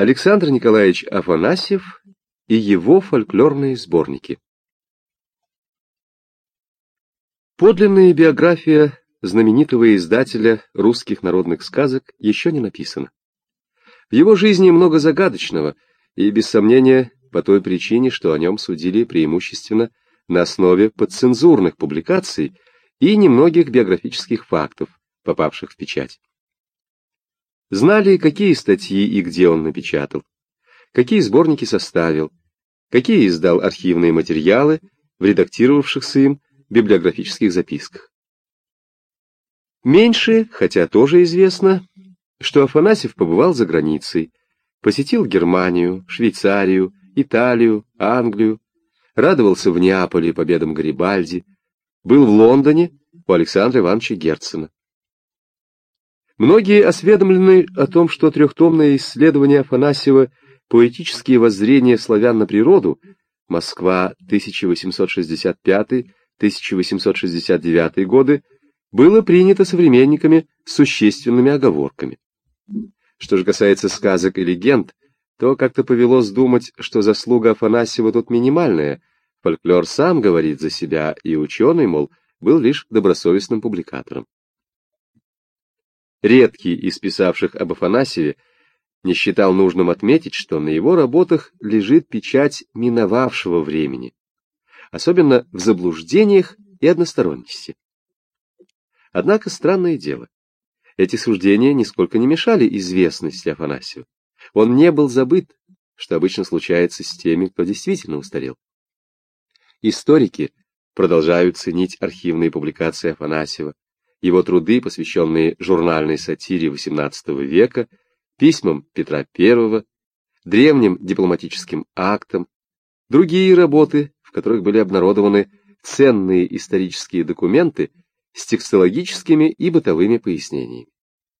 Александр Николаевич Афанасьев и его фольклорные сборники. Подлинная биография знаменитого издателя русских народных сказок еще не написана. В его жизни много загадочного, и, без сомнения, по той причине, что о нем судили преимущественно на основе подцензурных публикаций и немногих биографических фактов, попавших в печать. Знали, какие статьи и где он напечатал, какие сборники составил, какие издал архивные материалы в редактировавшихся им библиографических записках. Меньше, хотя тоже известно, что Афанасьев побывал за границей, посетил Германию, Швейцарию, Италию, Англию, радовался в Неаполе победам Гарибальди, был в Лондоне у Александра Ивановича Герцена. Многие осведомлены о том, что трехтомное исследование Афанасьева «Поэтические воззрения славян на природу» Москва, 1865-1869 годы было принято современниками с существенными оговорками. Что же касается сказок и легенд, то как-то повелось думать, что заслуга Афанасьева тут минимальная. Фольклор сам говорит за себя, и ученый, мол, был лишь добросовестным публикатором. Редкий из писавших об Афанасьеве не считал нужным отметить, что на его работах лежит печать миновавшего времени, особенно в заблуждениях и односторонности. Однако странное дело, эти суждения нисколько не мешали известности Афанасьева. Он не был забыт, что обычно случается с теми, кто действительно устарел. Историки продолжают ценить архивные публикации Афанасьева, его труды, посвященные журнальной сатире XVIII века, письмам Петра I, древним дипломатическим актам, другие работы, в которых были обнародованы ценные исторические документы с текстологическими и бытовыми пояснениями.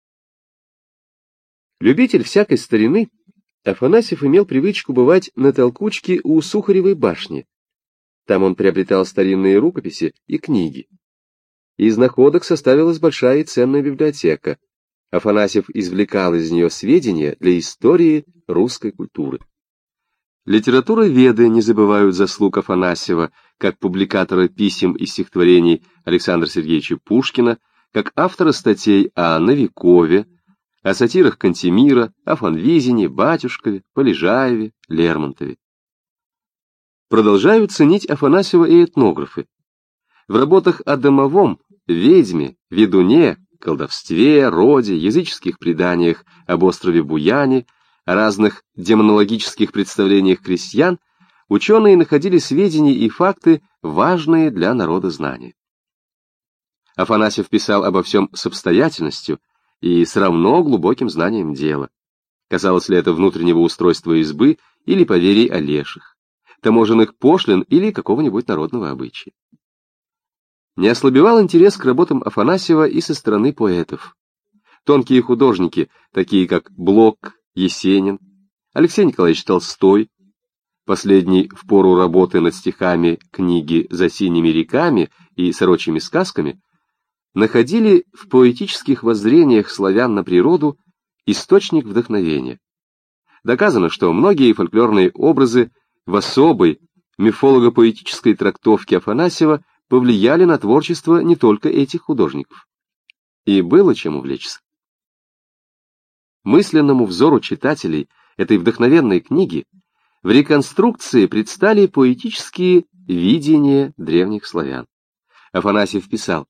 Любитель всякой старины, Афанасьев имел привычку бывать на толкучке у Сухаревой башни. Там он приобретал старинные рукописи и книги. Из находок составилась большая и ценная библиотека. Афанасьев извлекал из нее сведения для истории русской культуры. Литературоведы не забывают заслуг Афанасьева как публикатора писем и стихотворений Александра Сергеевича Пушкина, как автора статей о Новикове, о сатирах Кантемира, о Фанвизине, Батюшкове, Полежаеве, Лермонтове. Продолжают ценить Афанасьева и этнографы. В работах о домовом, ведьме, ведуне, колдовстве, роде, языческих преданиях об острове Буяне, о разных демонологических представлениях крестьян ученые находили сведения и факты, важные для народознания. Афанасьев писал обо всем с обстоятельностью и с равно глубоким знанием дела. Касалось ли это внутреннего устройства избы или поверий о леших, таможенных пошлин или какого-нибудь народного обычая. Не ослабевал интерес к работам Афанасьева и со стороны поэтов. Тонкие художники, такие как Блок, Есенин, Алексей Николаевич Толстой, последний в пору работы над стихами книги «За синими реками» и «Сорочьими сказками», находили в поэтических воззрениях славян на природу источник вдохновения. Доказано, что многие фольклорные образы в особой мифолого-поэтической трактовке Афанасьева повлияли на творчество не только этих художников. И было чем увлечься. Мысленному взору читателей этой вдохновенной книги в реконструкции предстали поэтические видения древних славян. Афанасьев писал: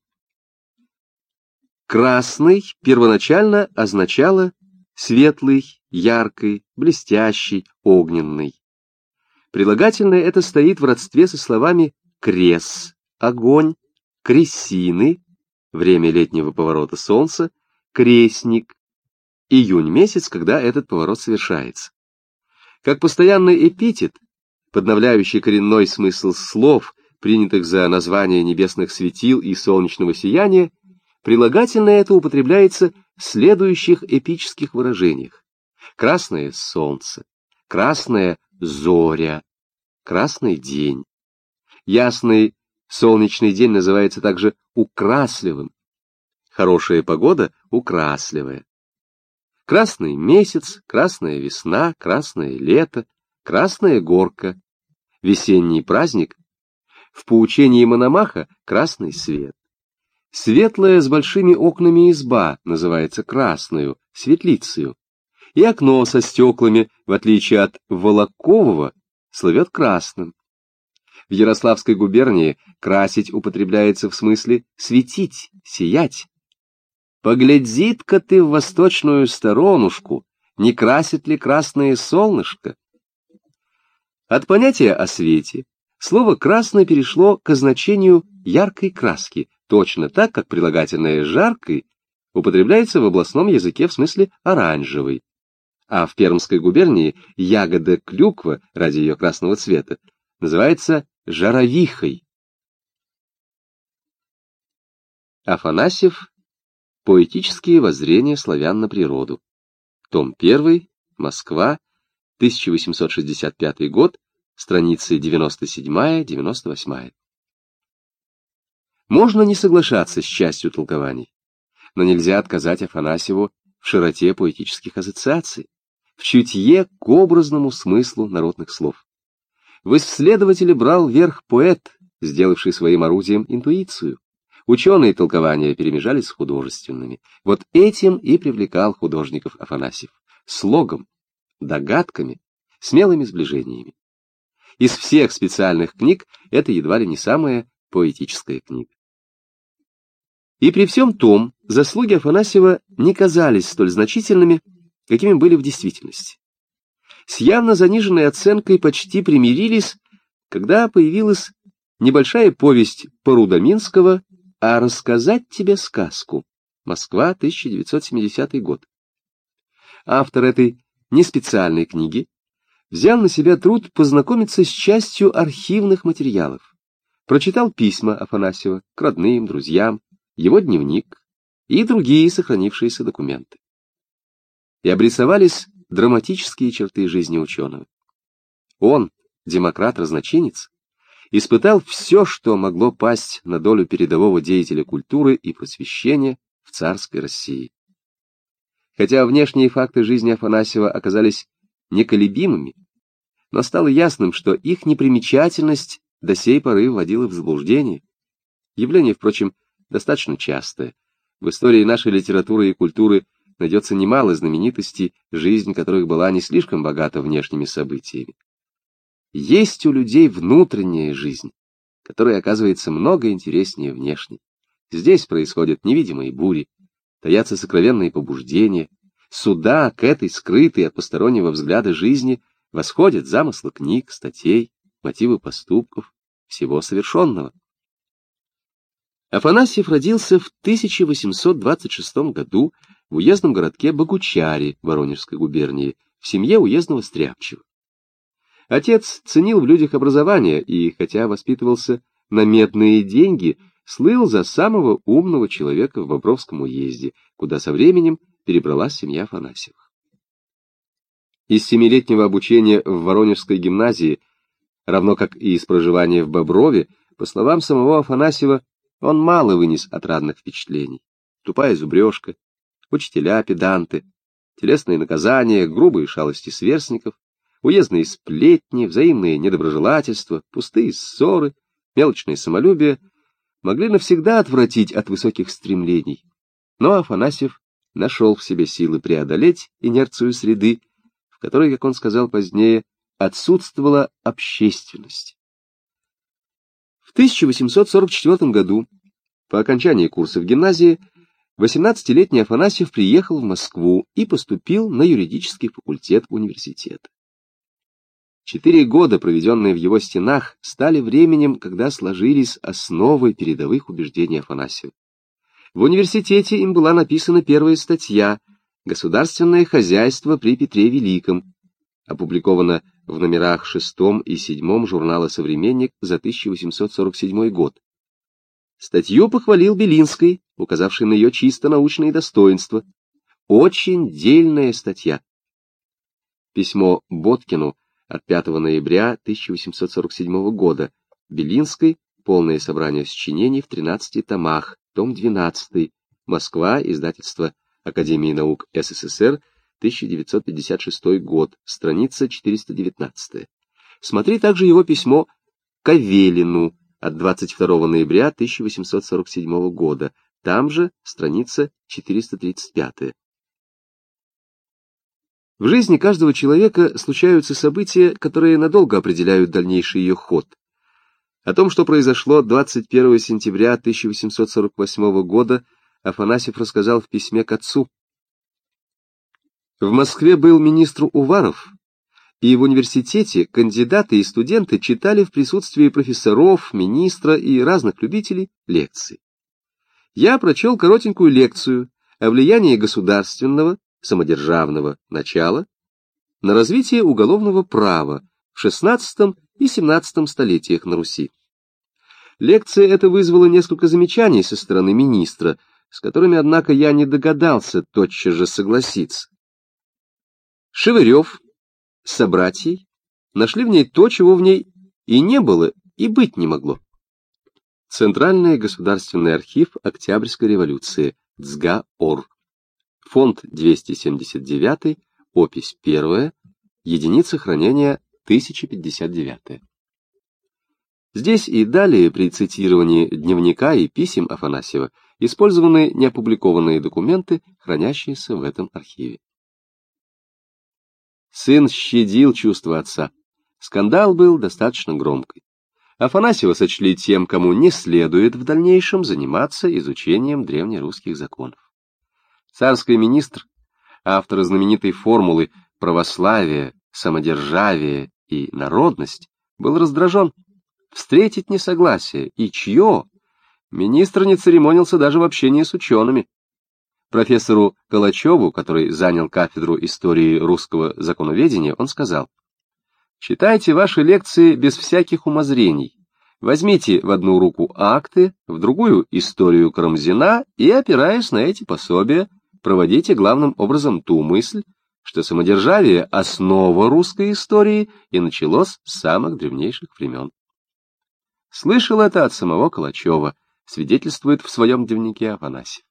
«Красный» первоначально означало «светлый», «яркий», «блестящий», «огненный». Прилагательное это стоит в родстве со словами «крес», «огонь», «кресины», время летнего поворота солнца, «крестник», июнь месяц, когда этот поворот совершается. Как постоянный эпитет, подновляющий коренной смысл слов, принятых за название небесных светил и солнечного сияния, прилагательное это употребляется в следующих эпических выражениях: красное солнце, красная зоря, красный день. Ясный солнечный день называется также украсливым, хорошая погода — украсливая. Красный месяц, красная весна, красное лето, красная горка, весенний праздник, в поучении Мономаха красный свет. Светлая с большими окнами изба называется красною, светлицею, и окно со стеклами, в отличие от волокового, слывет красным. В Ярославской губернии красить употребляется в смысле светить, сиять. Погляди-ка ты в восточную сторонушку, не красит ли красное солнышко? От понятия о свете слово «красный» перешло к значению яркой краски, точно так, как прилагательное «жаркой» употребляется в областном языке в смысле «оранжевый». А в Пермской губернии ягода клюква, ради ее красного цвета, называется жаровихой. Афанасьев. Поэтические воззрения славян на природу. Том 1. Москва. 1865 год. Страницы 97-98. Можно не соглашаться с частью толкований, но нельзя отказать Афанасьеву в широте поэтических ассоциаций, в чутье к образному смыслу народных слов. В исследователе брал верх поэт, сделавший своим орудием интуицию. Ученые толкования перемежались с художественными. Вот этим и привлекал художников Афанасьев. Слогом, догадками, смелыми сближениями. Из всех специальных книг это едва ли не самая поэтическая книга. И при всем том, заслуги Афанасьева не казались столь значительными, какими были в действительности. С явно заниженной оценкой почти примирились, когда появилась небольшая повесть Порудоминского «А рассказать тебе сказку». Москва, 1970 год. Автор этой неспециальной книги взял на себя труд познакомиться с частью архивных материалов. Прочитал письма Афанасьева к родным, друзьям, его дневник и другие сохранившиеся документы. И обрисовались драматические черты жизни ученого. Он, демократ-разночинец, испытал все, что могло пасть на долю передового деятеля культуры и просвещения в царской России. Хотя внешние факты жизни Афанасьева оказались неколебимыми, но стало ясным, что их непримечательность до сей поры вводила в заблуждение. Явление, впрочем, достаточно частое. В истории нашей литературы и культуры найдется немало знаменитостей, жизнь которых была не слишком богата внешними событиями. Есть у людей внутренняя жизнь, которая оказывается много интереснее внешней. Здесь происходят невидимые бури, таятся сокровенные побуждения. Сюда, к этой скрытой от постороннего взгляда жизни, восходят замыслы книг, статей, мотивы поступков, всего совершенного. Афанасьев родился в 1826 году в уездном городке Богучаре Воронежской губернии, в семье уездного стряпчего. Отец ценил в людях образование и, хотя воспитывался на медные деньги, слыл за самого умного человека в Бобровском уезде, куда со временем перебралась семья Афанасьевых. Из 7-летнего обучения в Воронежской гимназии, равно как и из проживания в Боброве, по словам самого Афанасьева, он мало вынес отрадных впечатлений. Тупая зубрежка, учителя-педанты, телесные наказания, грубые шалости сверстников, уездные сплетни, взаимные недоброжелательства, пустые ссоры, мелочное самолюбие могли навсегда отвратить от высоких стремлений. Но Афанасьев нашел в себе силы преодолеть инерцию среды, в которой, как он сказал позднее, отсутствовала общественность. В 1844 году, по окончании курса в гимназии, 18-летний Афанасьев приехал в Москву и поступил на юридический факультет университета. 4 года, проведенные в его стенах, стали временем, когда сложились основы передовых убеждений Афанасьева. В университете им была написана первая статья «Государственное хозяйство при Петре Великом», опубликована в номерах 6 и 7 журнала «Современник» за 1847 год. Статью похвалил Белинский, указавший на ее чисто научные достоинства. Очень дельная статья. Письмо Боткину от 5 ноября 1847 года. Белинской. Полное собрание сочинений в 13 томах. Том 12. Москва. Издательство Академии наук СССР. 1956 год, страница 419. Смотри также его письмо Кавелину от 22 ноября 1847 года, там же страница 435. В жизни каждого человека случаются события, которые надолго определяют дальнейший ее ход. О том, что произошло 21 сентября 1848 года, Афанасьев рассказал в письме к отцу. В Москве был министр Уваров, и в университете кандидаты и студенты читали в присутствии профессоров, министра и разных любителей лекции. Я прочел коротенькую лекцию о влиянии государственного, самодержавного начала на развитие уголовного права в XVI и XVII столетиях на Руси. Лекция эта вызвала несколько замечаний со стороны министра, с которыми, однако, я не догадался тотчас же согласиться. Шевырев с собратьей нашли в ней то, чего в ней и не было, и быть не могло. Центральный государственный архив Октябрьской революции, ЦГА-ОР. Фонд 279, опись 1, единица хранения 1059. Здесь и далее при цитировании дневника и писем Афанасьева использованы неопубликованные документы, хранящиеся в этом архиве. Сын щадил чувства отца. Скандал был достаточно громкий. Афанасьева сочли тем, кому не следует в дальнейшем заниматься изучением древнерусских законов. Царский министр, автор знаменитой формулы «православие, самодержавие и народность», был раздражен. Встретить несогласие, и чье? Министр не церемонился даже в общении с учеными. Профессору Калачеву, который занял кафедру истории русского законоведения, он сказал: «Читайте ваши лекции без всяких умозрений. Возьмите в одну руку акты, в другую историю Карамзина и, опираясь на эти пособия, проводите главным образом ту мысль, что самодержавие — основа русской истории и началось с самых древнейших времен». Слышал это от самого Калачева, свидетельствует в своем дневнике Афанасьев.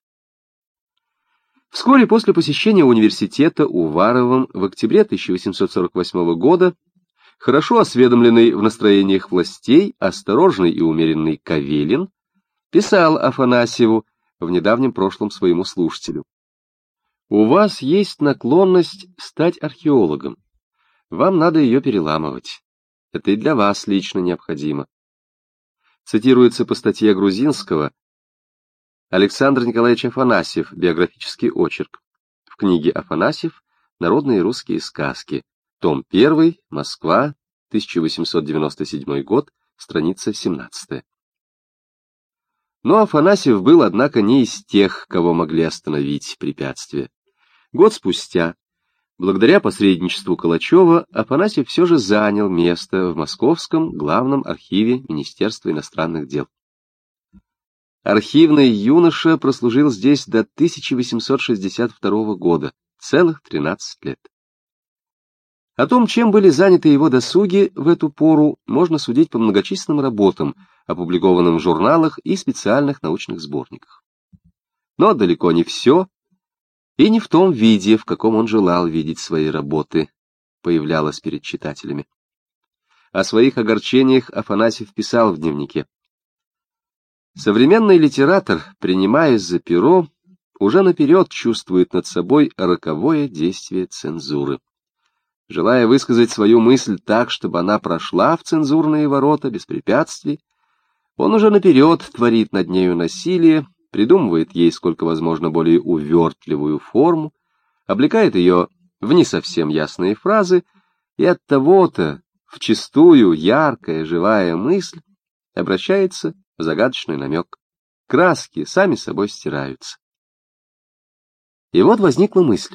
Вскоре после посещения университета Уваровым в октябре 1848 года хорошо осведомленный в настроениях властей, осторожный и умеренный Кавелин писал Афанасьеву в недавнем прошлом своему слушателю: «У вас есть наклонность стать археологом. Вам надо ее переламывать. Это и для вас лично необходимо». Цитируется по статье Грузинского Александр Николаевич Афанасьев, биографический очерк, в книге Афанасьев «Народные русские сказки», том 1, Москва, 1897 год, страница 17. Но Афанасьев был, однако, не из тех, кого могли остановить препятствия. Год спустя, благодаря посредничеству Калачева, Афанасьев все же занял место в Московском главном архиве Министерства иностранных дел. Архивный юноша прослужил здесь до 1862 года, целых 13 лет. О том, чем были заняты его досуги в эту пору, можно судить по многочисленным работам, опубликованным в журналах и специальных научных сборниках. Но далеко не все, и не в том виде, в каком он желал видеть свои работы, появлялось перед читателями. О своих огорчениях Афанасьев писал в дневнике: «Современный литератор, принимаясь за перо, уже наперед чувствует над собой роковое действие цензуры. Желая высказать свою мысль так, чтобы она прошла в цензурные ворота без препятствий, он уже наперед творит над нею насилие, придумывает ей сколько возможно более увертливую форму, облекает ее в не совсем ясные фразы, и от того-то вчистую яркая живая мысль обращается в загадочный намек. Краски сами собой стираются». И вот возникла мысль: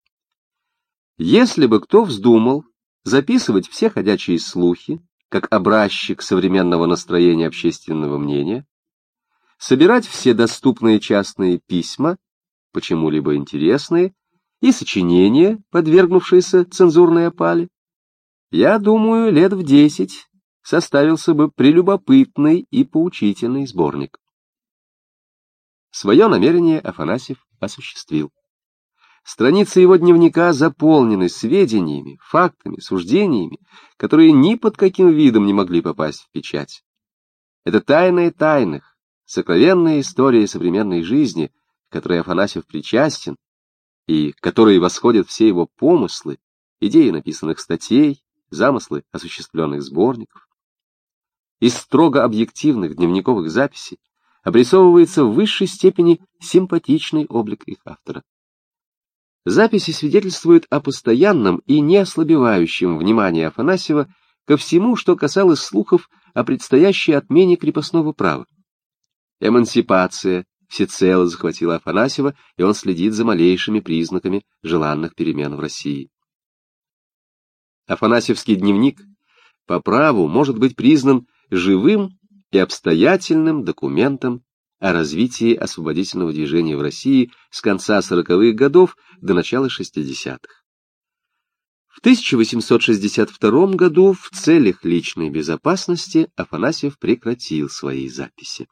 если бы кто вздумал записывать все ходячие слухи, как образчик современного настроения общественного мнения, собирать все доступные частные письма, почему-либо интересные, и сочинения, подвергнувшиеся цензурной опале, я думаю, лет в 10 составился бы прелюбопытный и поучительный сборник. Свое намерение Афанасьев осуществил. Страницы его дневника заполнены сведениями, фактами, суждениями, которые ни под каким видом не могли попасть в печать. Это тайная тайных, сокровенная история современной жизни, к которой Афанасьев причастен, и к которой восходят все его помыслы, идеи написанных статей, замыслы осуществленных сборников. Из строго объективных дневниковых записей обрисовывается в высшей степени симпатичный облик их автора. Записи свидетельствуют о постоянном и неослабевающем внимании Афанасьева ко всему, что касалось слухов о предстоящей отмене крепостного права. Эмансипация всецело захватила Афанасьева, и он следит за малейшими признаками желанных перемен в России. Афанасьевский дневник по праву может быть признан живым и обстоятельным документом о развитии освободительного движения в России с конца 40-х годов до начала 60-х. В 1862 году в целях личной безопасности Афанасьев прекратил свои записи.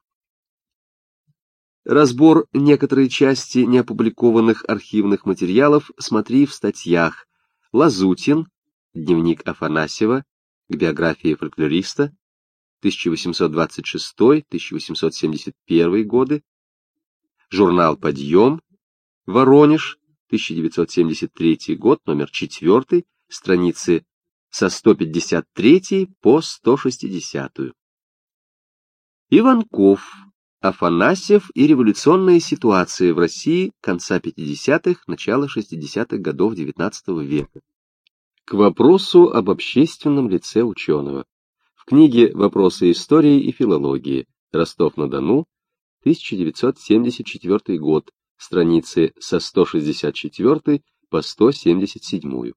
Разбор некоторой части неопубликованных архивных материалов смотри в статьях Лазутин, дневник Афанасьева, к биографии фольклориста, 1826-1871 годы, журнал «Подъем», Воронеж, 1973 год, номер 4, страницы со 153 по 160. Иванков, Афанасьев и революционная ситуация в России конца 50-х, начала 60-х годов XIX века. К вопросу об общественном лице ученого. В книге «Вопросы истории и филологии», Ростов-на-Дону, 1974 год, страницы со 164 по 177.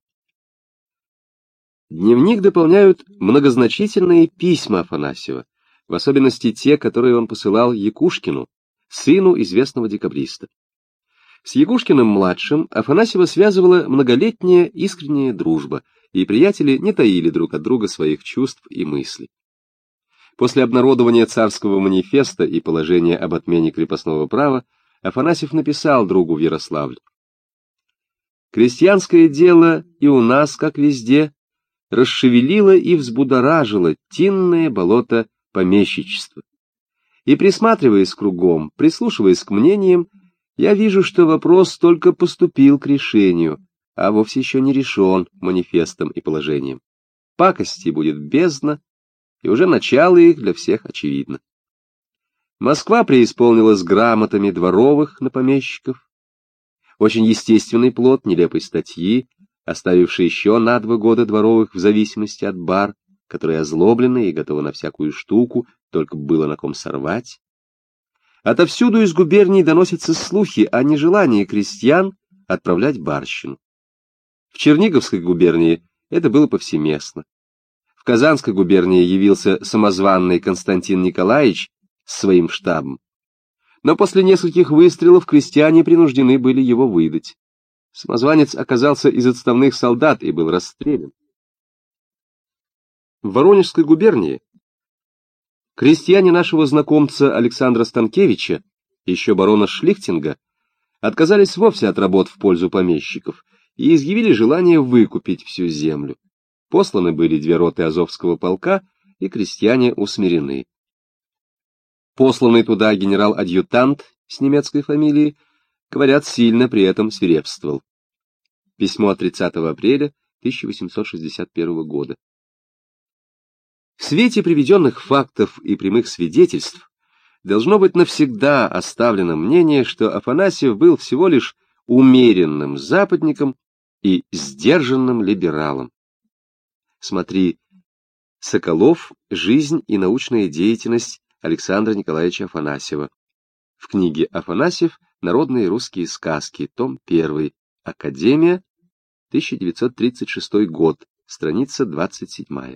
Дневник дополняют многозначительные письма Афанасьева, в особенности те, которые он посылал Якушкину, сыну известного декабриста. С Якушкиным-младшим Афанасьева связывала многолетняя искренняя дружба, и приятели не таили друг от друга своих чувств и мыслей. После обнародования царского манифеста и положения об отмене крепостного права Афанасьев написал другу в Ярославль: «Крестьянское дело и у нас, как везде, расшевелило и взбудоражило тинное болото помещичества. И, присматриваясь кругом, прислушиваясь к мнениям, я вижу, что вопрос только поступил к решению, а вовсе еще не решен манифестом и положением. Пакости будет бездна, и уже начало их для всех очевидно. Москва преисполнилась грамотами дворовых на помещиков. Очень естественный плод нелепой статьи, оставившей еще на 2 года дворовых в зависимости от бар, которые озлоблены и готовы на всякую штуку, только было на ком сорвать. Отовсюду из губерний доносятся слухи о нежелании крестьян отправлять барщину. В Черниговской губернии это было повсеместно. В Казанской губернии явился самозванный Константин Николаевич с своим штабом. Но после нескольких выстрелов крестьяне принуждены были его выдать. Самозванец оказался из отставных солдат и был расстрелян. В Воронежской губернии крестьяне нашего знакомца Александра Станкевича, еще барона Шлихтинга, отказались вовсе от работ в пользу помещиков и изъявили желание выкупить всю землю. Посланы были 2 роты Азовского полка, и крестьяне усмирены. Посланный туда генерал-адъютант с немецкой фамилией, говорят, сильно при этом свирепствовал. Письмо от 30 апреля 1861 года. В свете приведенных фактов и прямых свидетельств должно быть навсегда оставлено мнение, что Афанасьев был всего лишь умеренным западником и сдержанным либералом. Смотри «Соколов. Жизнь и научная деятельность Александра Николаевича Афанасьева». В книге «Афанасьев. Народные русские сказки», том 1, Академия, 1936 год, страница 27.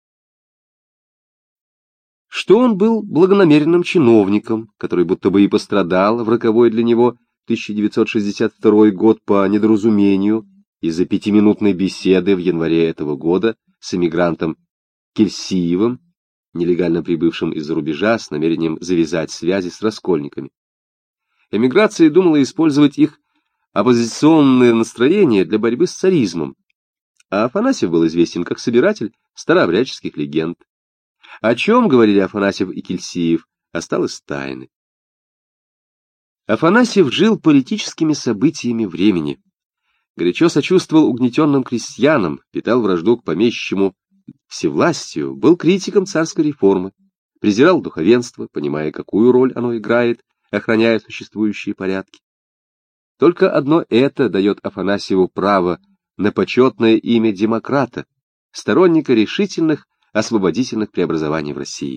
Что он был благонамеренным чиновником, который будто бы и пострадал в роковой для него 1962 год по недоразумению из-за 5-минутной беседы в январе этого года с эмигрантом Кельсиевым, нелегально прибывшим из-за рубежа с намерением завязать связи с раскольниками. Эмиграция думала использовать их оппозиционное настроение для борьбы с царизмом, а Афанасьев был известен как собиратель старообрядческих легенд. О чем говорили Афанасьев и Кельсиев, осталось тайной. Афанасьев жил политическими событиями времени, горячо сочувствовал угнетенным крестьянам, питал вражду к помещичьему всевластию, был критиком царской реформы, презирал духовенство, понимая, какую роль оно играет, охраняя существующие порядки. Только одно это дает Афанасьеву право на почетное имя демократа, сторонника решительных освободительных преобразований в России.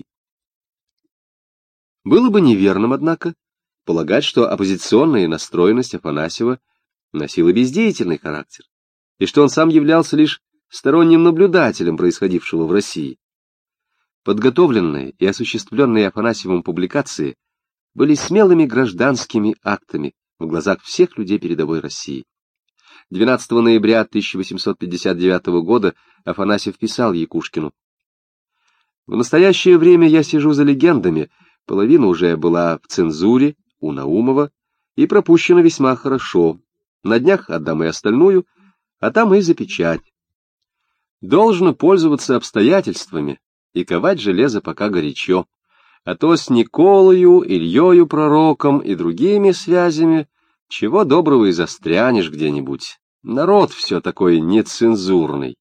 Было бы неверным, однако, полагать, что оппозиционная настроенность Афанасьева носила бездеятельный характер, и что он сам являлся лишь сторонним наблюдателем происходившего в России. Подготовленные и осуществленные Афанасьевым публикации были смелыми гражданскими актами в глазах всех людей передовой России. 12 ноября 1859 года Афанасьев писал Якушкину: «В настоящее время я сижу за легендами, половина уже была в цензуре у Наумова и пропущена весьма хорошо. На днях отдам и остальную, а там и за печать. Должно пользоваться обстоятельствами и ковать железо пока горячо, а то с Николою, Ильёю пророком и другими связями чего доброго и застрянешь где-нибудь. Народ все такой нецензурный».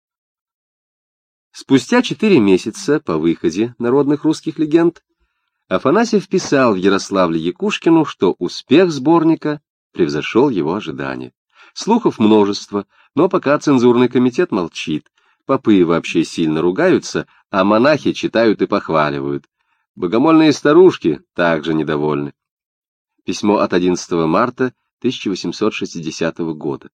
Спустя 4 месяца по выходе народных русских легенд Афанасьев писал в Ярославле Якушкину, что успех сборника превзошел его ожидания. Слухов множество, но пока цензурный комитет молчит. Попы вообще сильно ругаются, а монахи читают и похваливают. Богомольные старушки также недовольны. Письмо от 11 марта 1860 года.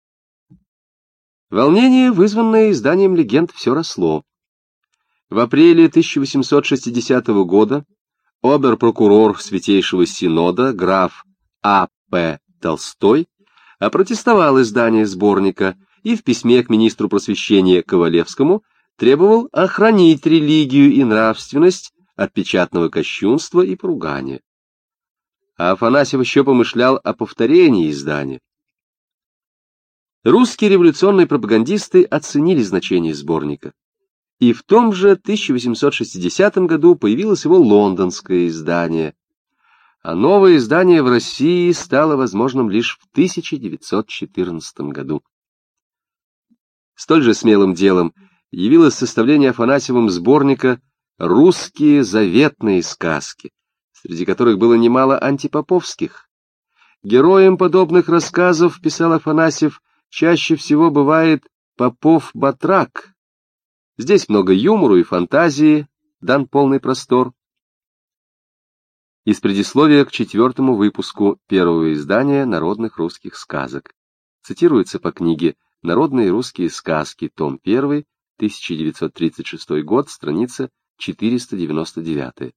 Волнение, вызванное изданием легенд, все росло. В апреле 1860 года обер-прокурор Святейшего Синода, граф А.П. Толстой, опротестовал издание сборника и в письме к министру просвещения Ковалевскому требовал охранить религию и нравственность от печатного кощунства и поругания. А Афанасьев еще помышлял о повторении издания. Русские революционные пропагандисты оценили значение сборника, и в том же 1860 году появилось его лондонское издание, а новое издание в России стало возможным лишь в 1914 году. Столь же смелым делом явилось составление Афанасьевым сборника «Русские заветные сказки», среди которых было немало антипоповских. Героем подобных рассказов, писал Афанасьев, чаще всего бывает Попов-Батрак. Здесь много юмору и фантазии, дан полный простор. Из предисловия к 4-му выпуску первого издания народных русских сказок. Цитируется по книге «Народные русские сказки», том 1, 1936 год, страница 499.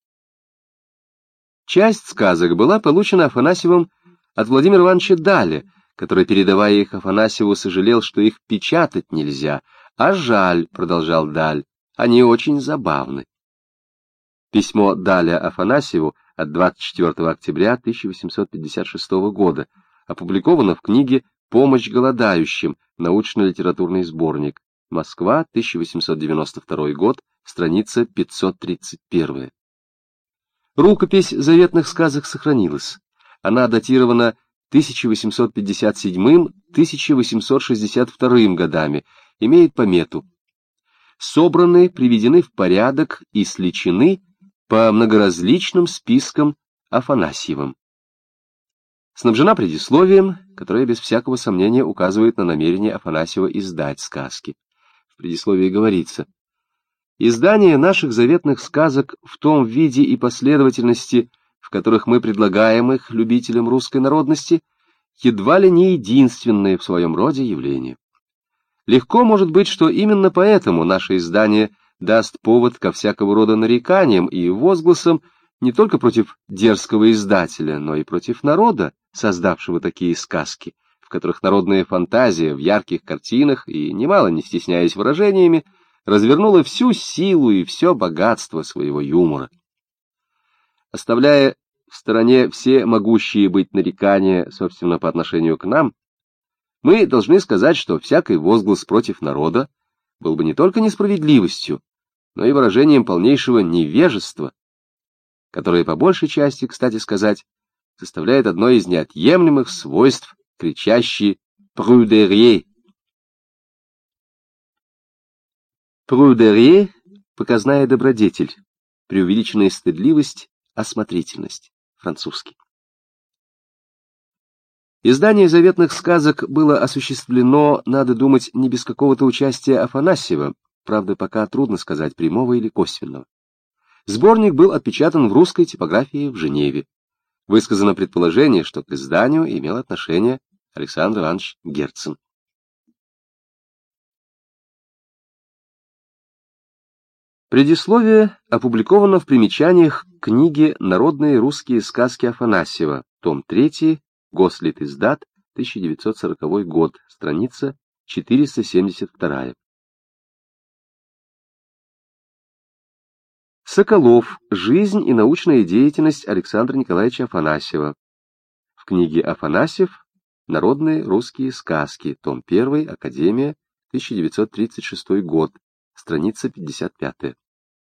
Часть сказок была получена Афанасьевым от Владимира Ивановича Даля, который, передавая их Афанасьеву, сожалел, что их печатать нельзя. «А жаль», — продолжал Даль, — «они очень забавны». Письмо Даля Афанасьеву от 24 октября 1856 года опубликовано в книге «Помощь голодающим. Научно-литературный сборник». Москва, 1892 год, страница 531. Рукопись заветных сказок сохранилась. Она датирована 1857-1862 годами, имеет помету: собраны, приведены в порядок и сличены по многоразличным спискам Афанасьевым. Снабжена предисловием, которое без всякого сомнения указывает на намерение Афанасьева издать сказки. В предисловии говорится: издание наших заветных сказок в том виде и последовательности, в которых мы предлагаем их любителям русской народности, едва ли не единственное в своем роде явление. Легко может быть, что именно поэтому наше издание даст повод ко всякого рода нареканиям и возгласам не только против дерзкого издателя, но и против народа, создавшего такие сказки, в которых народная фантазия в ярких картинах и, немало не стесняясь выражениями, развернула всю силу и все богатство своего юмора. Оставляя в стороне все могущие быть нарекания, собственно, по отношению к нам, мы должны сказать, что всякий возглас против народа был бы не только несправедливостью, но и выражением полнейшего невежества, которое по большей части, кстати сказать, составляет одно из неотъемлемых свойств кричащей «прудерье». Прудерье — показная добродетель, преувеличенная стыдливость, осмотрительность, французский. Издание заветных сказок было осуществлено, надо думать, не без какого-то участия Афанасьева, правда, пока трудно сказать, прямого или косвенного. Сборник был отпечатан в русской типографии в Женеве. Высказано предположение, что к изданию имел отношение Александр Иванович Герцен. Предисловие опубликовано в примечаниях к книге «Народные русские сказки» Афанасьева, том 3, Гослитиздат, 1940 год, страница 472. Соколов. Жизнь и научная деятельность Александра Николаевича Афанасьева. В книге Афанасьев «Народные русские сказки», том 1, Академия, 1936 год, страница 55.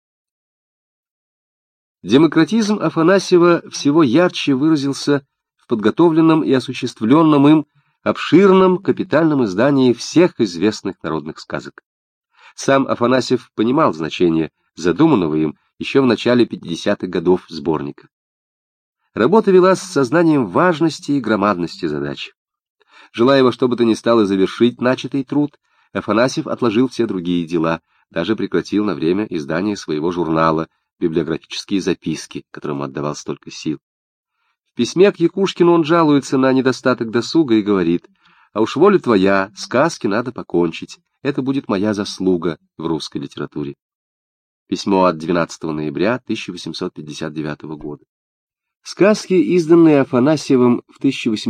Демократизм Афанасьева всего ярче выразился в подготовленном и осуществленном им обширном капитальном издании всех известных народных сказок. Сам Афанасьев понимал значение задуманного им еще в начале 50-х годов сборника. Работа велась с сознанием важности и громадности задачи. Желая во что бы то ни стало завершить начатый труд, Афанасьев отложил все другие дела, даже прекратил на время издание своего журнала «Библиографические записки», которому отдавал столько сил. В письме к Якушкину он жалуется на недостаток досуга и говорит: «А уж воля твоя, сказки надо покончить, это будет моя заслуга в русской литературе». Письмо от 12 ноября 1859 года. Сказки, изданные Афанасьевым в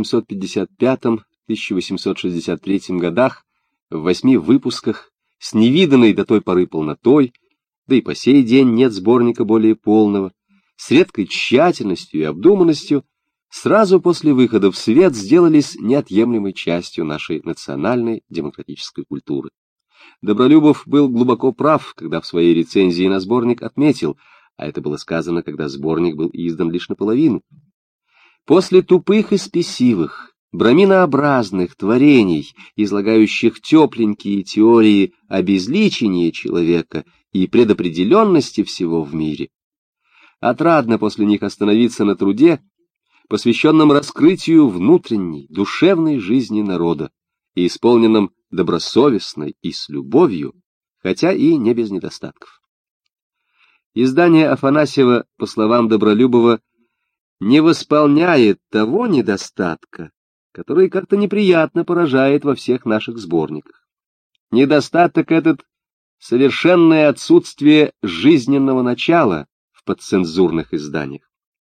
1855-1863 годах, в 8 выпусках, с невиданной до той поры полнотой, да и по сей день нет сборника более полного, с редкой тщательностью и обдуманностью, сразу после выхода в свет сделались неотъемлемой частью нашей национальной демократической культуры. Добролюбов был глубоко прав, когда в своей рецензии на сборник отметил, а это было сказано, когда сборник был издан лишь наполовину: после тупых и спесивых, браминообразных творений, излагающих тепленькие теории обезличения человека и предопределенности всего в мире, отрадно после них остановиться на труде, посвященном раскрытию внутренней, душевной жизни народа и исполненном добросовестной и с любовью, хотя и не без недостатков. Издание Афанасьева, по словам Добролюбова, не восполняет того недостатка, который как-то неприятно поражает во всех наших сборниках. Недостаток этот — совершенное отсутствие жизненного начала в подцензурных изданиях.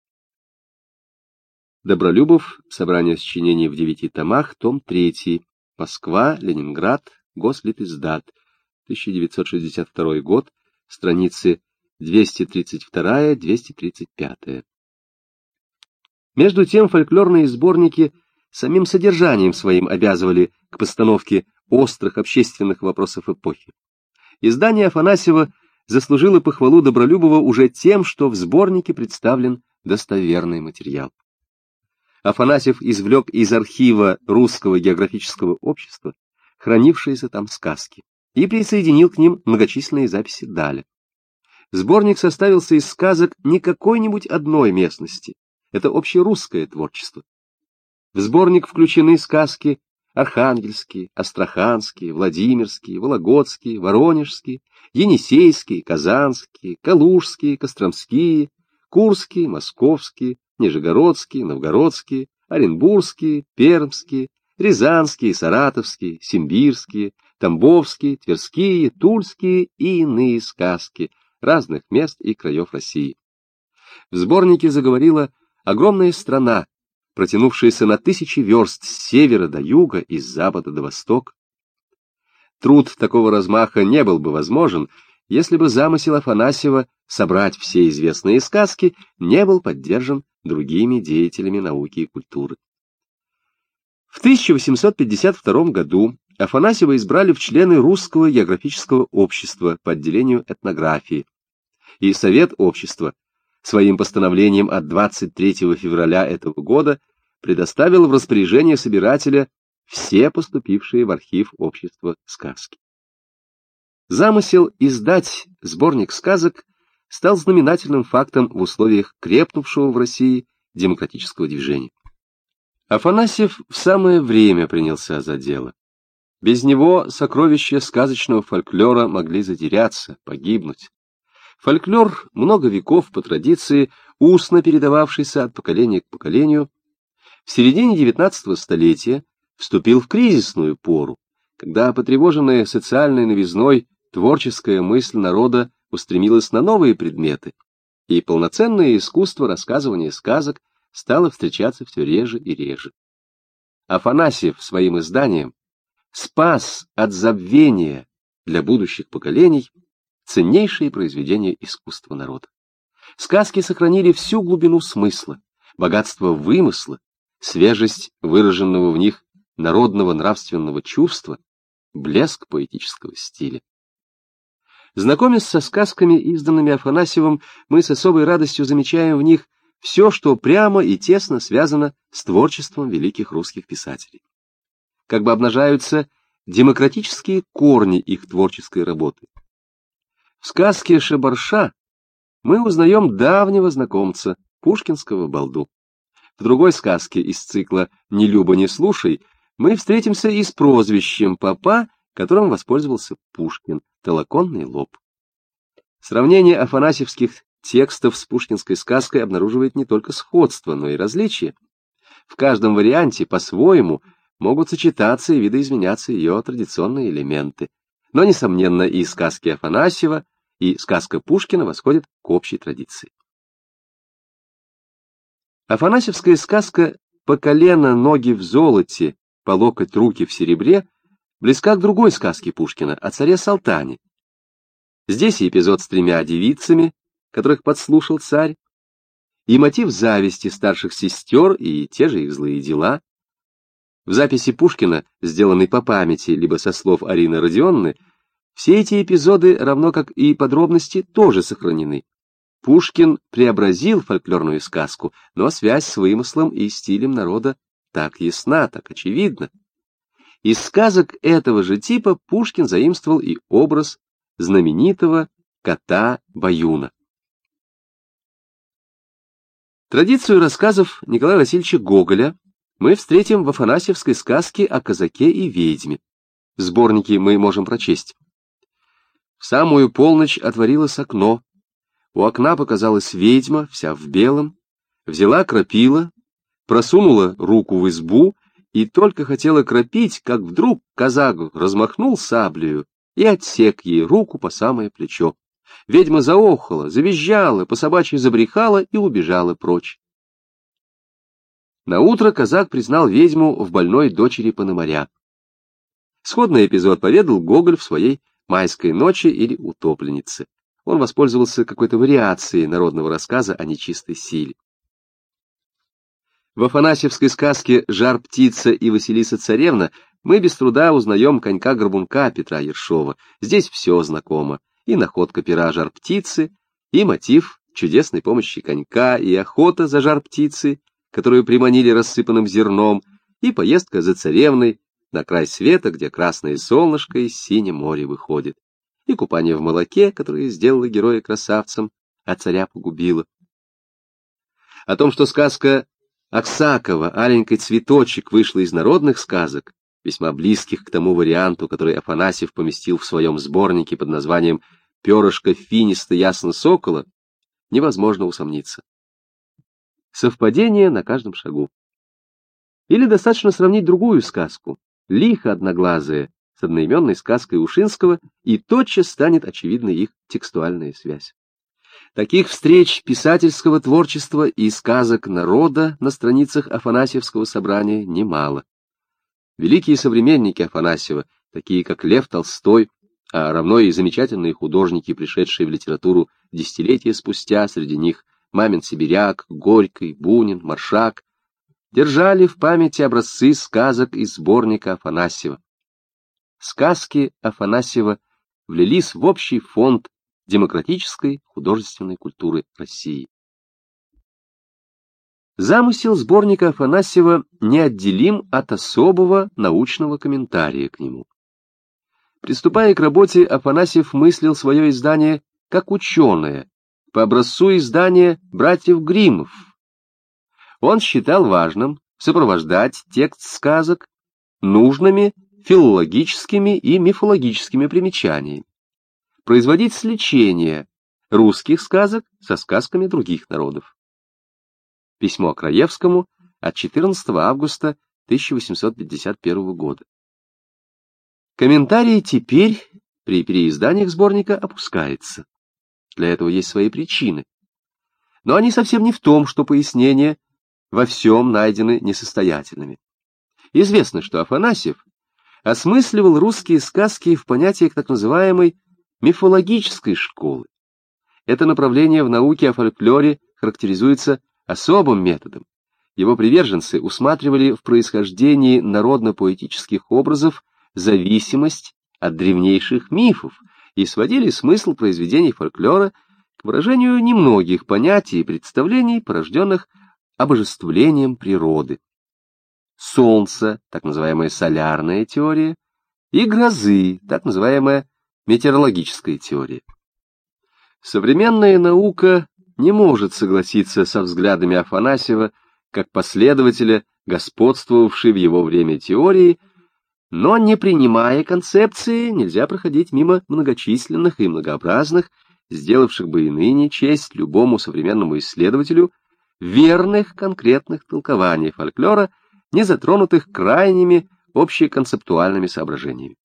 Добролюбов. Собрание сочинений в 9 томах, том 3. Москва, Ленинград, Гослитиздат, 1962 год, страницы 232-235. Между тем фольклорные сборники самим содержанием своим обязывали к постановке острых общественных вопросов эпохи. Издание Афанасьева заслужило похвалу Добролюбова уже тем, что в сборнике представлен достоверный материал. Афанасьев извлек из архива Русского географического общества хранившиеся там сказки и присоединил к ним многочисленные записи Даля. Сборник составился из сказок не какой-нибудь одной местности, это общерусское творчество. В сборник включены сказки архангельские, астраханские, владимирские, вологодские, воронежские, енисейские, казанские, калужские, костромские, курские, московские, нижегородские, новгородские, оренбургские, пермские, рязанские, саратовские, симбирские, тамбовские, тверские, тульские и иные сказки разных мест и краев России. В сборнике заговорила огромная страна, протянувшаяся на тысячи верст с севера до юга и с запада до востока. Труд такого размаха не был бы возможен, если бы замысел Афанасьева собрать все известные сказки, не был поддержан другими деятелями науки и культуры. В 1852 году Афанасьева избрали в члены Русского географического общества по отделению этнографии, и Совет общества своим постановлением от 23 февраля этого года предоставил в распоряжение собирателя все поступившие в архив общества сказки. Замысел издать сборник сказок стал знаменательным фактом в условиях крепнувшего в России демократического движения. Афанасьев в самое время принялся за дело. Без него сокровища сказочного фольклора могли затеряться, погибнуть. Фольклор, много веков по традиции, устно передававшийся от поколения к поколению, в середине XIX столетия вступил в кризисную пору, когда, потревоженная социальной новизной, творческая мысль народа устремилась на новые предметы, и полноценное искусство рассказывания сказок стало встречаться все реже и реже. Афанасьев своим изданием спас от забвения для будущих поколений ценнейшие произведения искусства народа. Сказки сохранили всю глубину смысла, богатство вымысла, свежесть выраженного в них народного нравственного чувства, блеск поэтического стиля. Знакомясь со сказками, изданными Афанасьевым, мы с особой радостью замечаем в них все, что прямо и тесно связано с творчеством великих русских писателей. Как бы обнажаются демократические корни их творческой работы. В сказке «Шебарша» мы узнаем давнего знакомца, пушкинского Балду. В другой сказке из цикла «Ни люба, ни слушай» мы встретимся и с прозвищем попа, которым воспользовался Пушкин, толоконный лоб. Сравнение афанасьевских текстов с пушкинской сказкой обнаруживает не только сходство, но и различия. В каждом варианте по-своему могут сочетаться и видоизменяться ее традиционные элементы. Но, несомненно, и сказки Афанасьева, и сказка Пушкина восходят к общей традиции. Афанасьевская сказка «По колено ноги в золоте, по локоть руки в серебре» близка к другой сказке Пушкина о царе Салтане. Здесь и эпизод с 3 девицами, которых подслушал царь, и мотив зависти старших сестер, и те же их злые дела. В записи Пушкина, сделанной по памяти, либо со слов Арины Родионовны, все эти эпизоды, равно как и подробности, тоже сохранены. Пушкин преобразил фольклорную сказку, но связь с вымыслом и стилем народа так ясна, так очевидна. Из сказок этого же типа Пушкин заимствовал и образ знаменитого кота Баюна. Традицию рассказов Николая Васильевича Гоголя мы встретим в афанасьевской сказке о казаке и ведьме. В сборнике мы можем прочесть. В самую полночь отворилось окно. У окна показалась ведьма, вся в белом, взяла крапила, просунула руку в избу и только хотела кропить, как вдруг казак размахнул саблею и отсек ей руку по самое плечо. Ведьма заохала, завизжала, по-собачьи забрехала и убежала прочь. Наутро казак признал ведьму в больной дочери Пономаря. Сходный эпизод поведал Гоголь в своей «Майской ночи» или «Утопленнице». Он воспользовался какой-то вариацией народного рассказа о нечистой силе. В афанасьевской сказке «Жар-птица» и «Василиса-царевна» мы без труда узнаем конька-горбунка Петра Ершова. Здесь все знакомо. И находка пера жар-птицы, и мотив чудесной помощи конька, и охота за жар-птицей, которую приманили рассыпанным зерном, и поездка за царевной на край света, где красное солнышко из синего моря выходит, и купание в молоке, которое сделало героя красавцем, а царя погубило. О том, что сказка Аксакова «Аленький цветочек» вышла из народных сказок, весьма близких к тому варианту, который Афанасьев поместил в своем сборнике под названием «Перышко финисто ясно сокола», невозможно усомниться. Совпадение на каждом шагу. Или достаточно сравнить другую сказку «Лихо одноглазая» с одноименной сказкой Ушинского, и тотчас станет очевидна их текстуальная связь. Таких встреч писательского творчества и сказок народа на страницах Афанасьевского собрания немало. Великие современники Афанасьева, такие как Лев Толстой, а равно и замечательные художники, пришедшие в литературу десятилетия спустя, среди них Мамин-Сибиряк, Горький, Бунин, Маршак, держали в памяти образцы сказок из сборника Афанасьева. Сказки Афанасьева влились в общий фонд демократической художественной культуры России. Замысел сборника Афанасьева неотделим от особого научного комментария к нему. Приступая к работе, Афанасьев мыслил свое издание как ученое, по образцу издания братьев Гриммов. Он считал важным сопровождать текст сказок нужными филологическими и мифологическими примечаниями, производить сличение русских сказок со сказками других народов. Письмо Краевскому от 14 августа 1851 года. Комментарий теперь при переизданиях сборника опускается. Для этого есть свои причины. Но они совсем не в том, что пояснения во всем найдены несостоятельными. Известно, что Афанасьев осмысливал русские сказки в понятиях так называемой мифологической школы. Это направление в науке о фольклоре характеризуется особым методом. Его приверженцы усматривали в происхождении народно-поэтических образов зависимость от древнейших мифов и сводили смысл произведений фольклора к выражению немногих понятий и представлений, порожденных обожествлением природы. Солнца, так называемая солярная теория, и грозы, так называемая метеорологическая теория. Современная наука не может согласиться со взглядами Афанасьева как последователя, господствовавшей в его время теории, но, не принимая концепции, нельзя проходить мимо многочисленных и многообразных, сделавших бы и ныне честь любому современному исследователю, верных конкретных толкований фольклора, не затронутых крайними общеконцептуальными соображениями.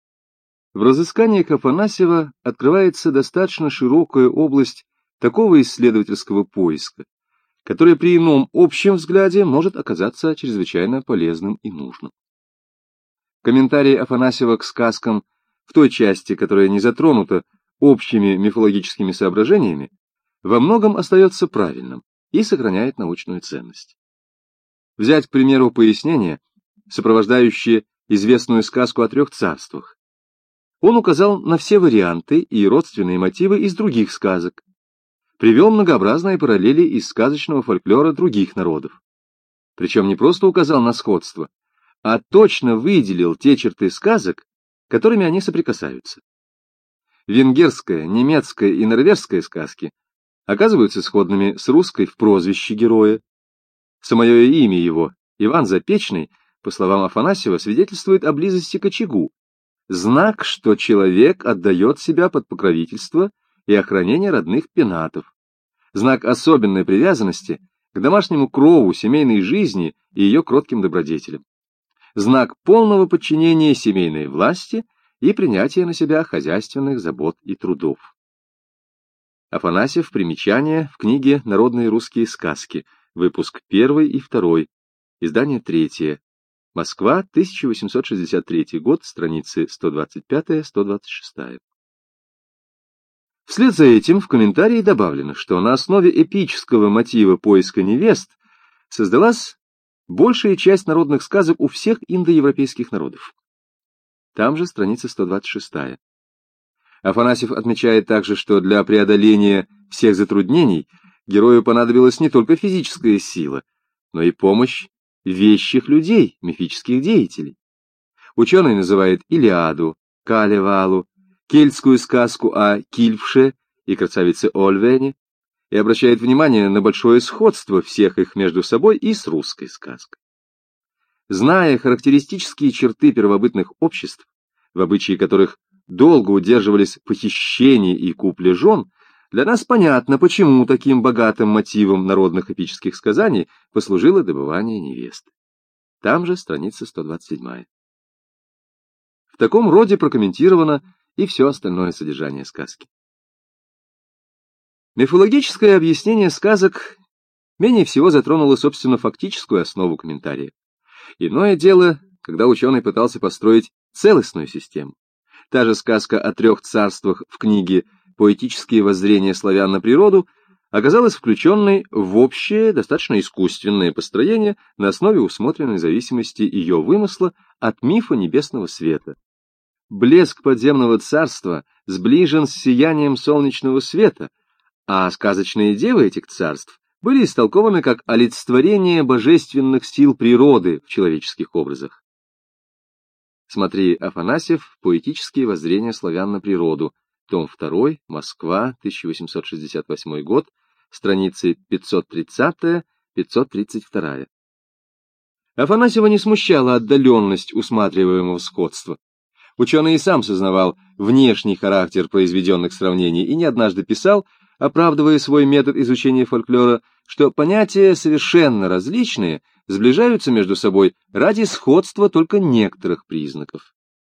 В разысканиях Афанасьева открывается достаточно широкая область такого исследовательского поиска, который при ином общем взгляде может оказаться чрезвычайно полезным и нужным. Комментарий Афанасьева к сказкам в той части, которая не затронута общими мифологическими соображениями, во многом остается правильным и сохраняет научную ценность. Взять, к примеру, пояснение, сопровождающее известную сказку о трех царствах. Он указал на все варианты и родственные мотивы из других сказок, привел многообразные параллели из сказочного фольклора других народов. Причем не просто указал на сходство, а точно выделил те черты сказок, которыми они соприкасаются. Венгерская, немецкая и норвежская сказки оказываются сходными с русской в прозвище героя. Самое имя его, Иван Запечный, по словам Афанасьева, свидетельствует о близости к очагу, знак, что человек отдает себя под покровительство и охранение родных пенатов, знак особенной привязанности к домашнему крову, семейной жизни и ее кротким добродетелям, знак полного подчинения семейной власти и принятия на себя хозяйственных забот и трудов. Афанасьев, примечание в книге «Народные русские сказки», выпуск 1 и 2, издание 3, Москва, 1863 год, страницы 125-126. Вслед за этим в комментарии добавлено, что на основе эпического мотива поиска невест создалась большая часть народных сказок у всех индоевропейских народов. Там же страница 126. Афанасьев отмечает также, что для преодоления всех затруднений герою понадобилась не только физическая сила, но и помощь вещих людей, мифических деятелей. Ученый называет Илиаду, Калевалу, кельтскую сказку о Кильфше и красавице Ольвене и обращает внимание на большое сходство всех их между собой и с русской сказкой. Зная характеристические черты первобытных обществ, в обычаи которых долго удерживались похищение и купля жен, для нас понятно, почему таким богатым мотивом народных эпических сказаний послужило добывание невесты. Там же страница 127. В таком роде прокомментировано и все остальное содержание сказки. Мифологическое объяснение сказок менее всего затронуло, собственно, фактическую основу комментария. Иное дело, когда ученый пытался построить целостную систему. Та же сказка о трех царствах в книге «Поэтические воззрения славян на природу» оказалась включенной в общее, достаточно искусственное построение на основе усмотренной зависимости ее вымысла от мифа небесного света. Блеск подземного царства сближен с сиянием солнечного света, а сказочные девы этих царств были истолкованы как олицетворение божественных сил природы в человеческих образах. Смотри Афанасьев «Поэтические воззрения славян на природу», том 2, Москва, 1868 год, страницы 530-532. Афанасьева не смущала отдаленность усматриваемого сходства. Ученый и сам сознавал внешний характер произведенных сравнений и не однажды писал, оправдывая свой метод изучения фольклора, что понятия совершенно различные сближаются между собой ради сходства только некоторых признаков.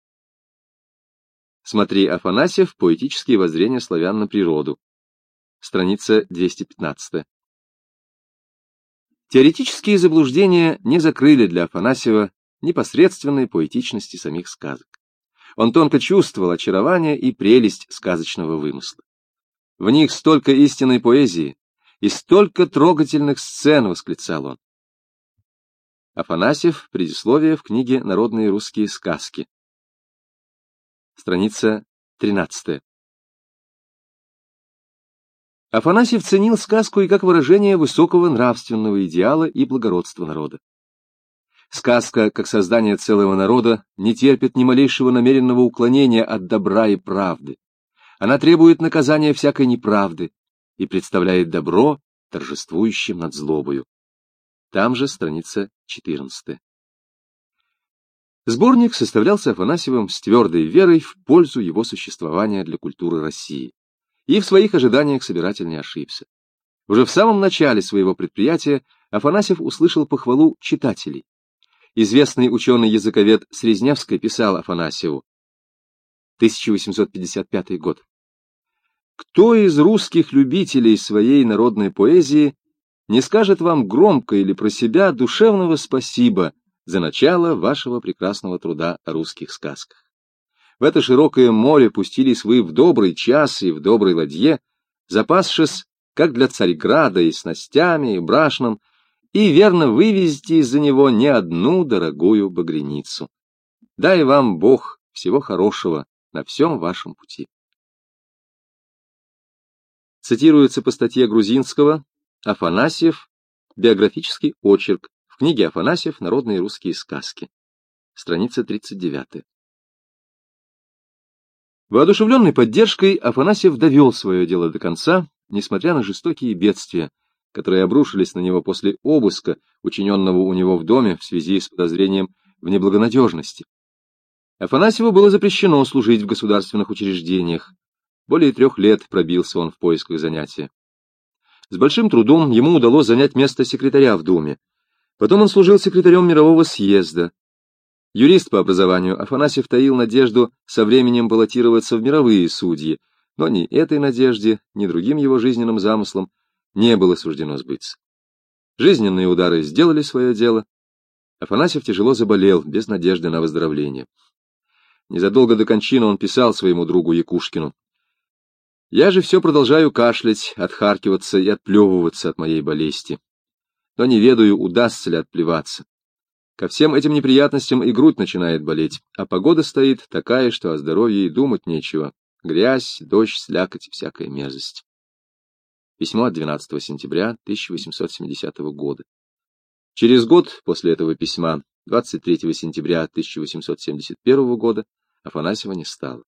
Смотри Афанасьев «Поэтические воззрения славян на природу», страница 215. Теоретические заблуждения не закрыли для Афанасьева непосредственной поэтичности самих сказок. Он тонко чувствовал очарование и прелесть сказочного вымысла. В них столько истинной поэзии и столько трогательных сцен, восклицал он. Афанасьев, предисловие в книге «Народные русские сказки», страница 13. Афанасьев ценил сказку и как выражение высокого нравственного идеала и благородства народа. Сказка, как создание целого народа, не терпит ни малейшего намеренного уклонения от добра и правды. Она требует наказания всякой неправды и представляет добро торжествующим над злобою. Там же страница 14. Сборник составлялся Афанасьевым с твердой верой в пользу его существования для культуры России. И в своих ожиданиях собиратель не ошибся. Уже в самом начале своего предприятия Афанасьев услышал похвалу читателей. Известный ученый-языковед Срезневский писал Афанасьеву, 1855 год. «Кто из русских любителей своей народной поэзии не скажет вам громко или про себя душевного спасибо за начало вашего прекрасного труда о русских сказках? В это широкое море пустились вы в добрый час и в доброй ладье, запасшись, как для Царьграда, и снастями, и брашном, и верно вывезете из-за него не одну дорогую багряницу. Дай вам Бог всего хорошего на всем вашем пути». Цитируется по статье Грузинского «Афанасьев. Биографический очерк» в книге Афанасьев «Народные русские сказки», страница 39. Воодушевленный поддержкой, Афанасьев довел свое дело до конца, несмотря на жестокие бедствия, которые обрушились на него после обыска, учиненного у него в доме в связи с подозрением в неблагонадежности. Афанасьеву было запрещено служить в государственных учреждениях. Более 3 лет пробился он в поисках занятия. С большим трудом ему удалось занять место секретаря в Думе. Потом он служил секретарем Мирового съезда. Юрист по образованию, Афанасьев таил надежду со временем баллотироваться в мировые судьи, но ни этой надежде, ни другим его жизненным замыслам не было суждено сбыться. Жизненные удары сделали свое дело. Афанасьев тяжело заболел, без надежды на выздоровление. Незадолго до кончины он писал своему другу Якушкину: «Я же все продолжаю кашлять, отхаркиваться и отплевываться от моей болезни, но не ведаю, удастся ли отплеваться. Ко всем этим неприятностям и грудь начинает болеть, а погода стоит такая, что о здоровье и думать нечего. Грязь, дождь, слякоть и всякая мерзость». Письмо от 12 сентября 1870 года. Через год после этого письма, 23 сентября 1871 года, Афанасьева не стало.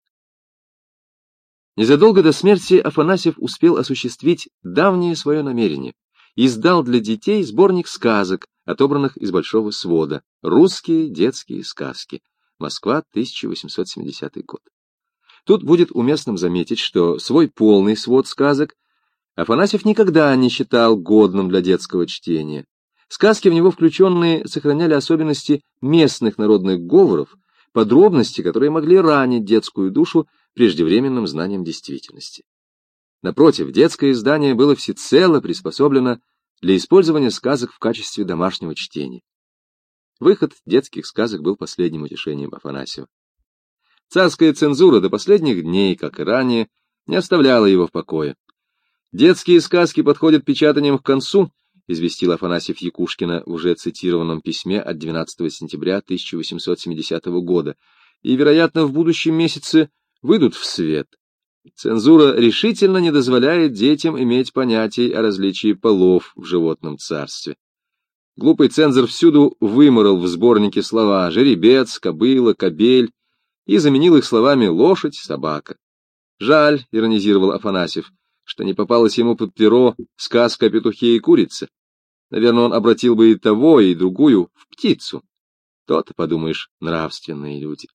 Незадолго до смерти Афанасьев успел осуществить давнее свое намерение. Издал для детей сборник сказок, отобранных из большого свода «Русские детские сказки». Москва, 1870 год. Тут будет уместным заметить, что свой полный свод сказок Афанасьев никогда не считал годным для детского чтения. Сказки, в него включенные, сохраняли особенности местных народных говоров, подробности, которые могли ранить детскую душу преждевременным знанием действительности. Напротив, детское издание было всецело приспособлено для использования сказок в качестве домашнего чтения. Выход детских сказок был последним утешением Афанасьева. Царская цензура до последних дней, как и ранее, не оставляла его в покое. «Детские сказки подходят печатанием к концу», известил Афанасьев Якушкина в уже цитированном письме от 12 сентября 1870 года, и, вероятно, в будущем месяце выйдут в свет. Цензура решительно не дозволяет детям иметь понятий о различии полов в животном царстве. Глупый цензор всюду выморал в сборнике слова «жеребец», «кобыла», «кобель» и заменил их словами «лошадь», «собака». «Жаль», — иронизировал Афанасьев, что не попалась ему под перо сказка о петухе и курице. Наверное, он обратил бы и того, и другую в птицу. То-то, подумаешь, нравственные люди.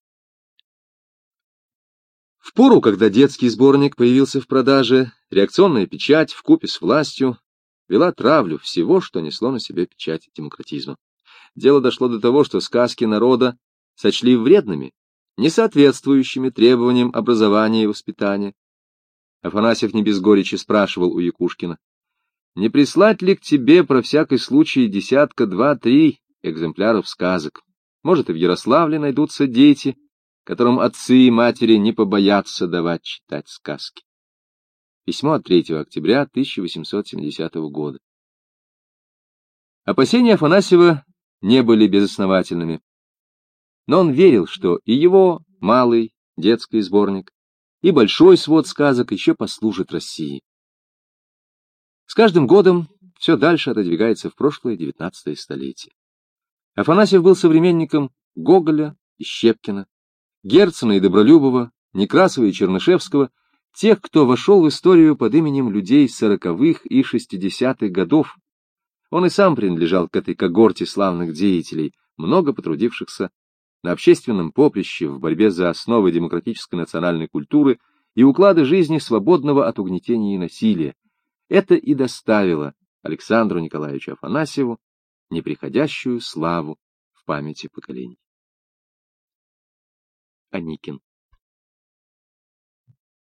В пору, когда детский сборник появился в продаже, реакционная печать вкупе с властью вела травлю всего, что несло на себе печать демократизма. Дело дошло до того, что сказки народа сочли вредными, не соответствующими требованиям образования и воспитания. Афанасьев не без горечи спрашивал у Якушкина: «Не прислать ли к тебе про всякий случай десятка, два-три экземпляров сказок? Может, и в Ярославле найдутся дети, которым отцы и матери не побоятся давать читать сказки». Письмо от 3 октября 1870 года. Опасения Афанасьева не были безосновательными, но он верил, что и его малый детский сборник, и большой свод сказок еще послужит России. С каждым годом все дальше отодвигается в прошлое 19-е столетие. Афанасьев был современником Гоголя и Щепкина, Герцена и Добролюбова, Некрасова и Чернышевского, тех, кто вошел в историю под именем людей 40-х и 60-х годов. Он и сам принадлежал к этой когорте славных деятелей, много потрудившихся на общественном поприще в борьбе за основы демократической национальной культуры и уклады жизни, свободного от угнетения и насилия. Это и доставило Александру Николаевичу Афанасьеву неприходящую славу в памяти поколений. Аникин.